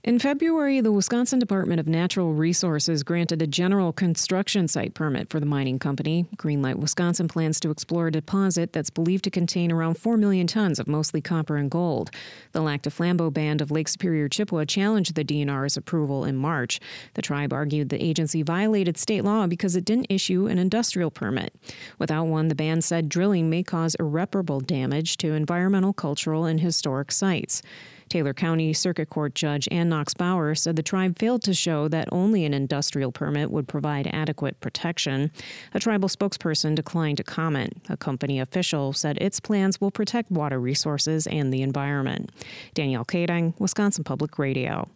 In February, the Wisconsin Department of Natural Resources granted a general construction site permit for the mining company. Greenlight Wisconsin plans to explore a deposit that's believed to contain around 4 million tons of mostly copper and gold. The Lac du Flambeau Band of Lake Superior Chippewa challenged the DNR's approval in March. The tribe argued the agency violated state law because it didn't issue an industrial permit. Without one, the band said drilling may cause irreparable damage to environmental, cultural, and historic sites. Taylor County Circuit Court Judge Ann Knox Bauer said the tribe failed to show that only an industrial permit would provide adequate protection. A tribal spokesperson declined to comment. A company official said its plans will protect water resources and the environment. Danielle Kadang, Wisconsin Public Radio.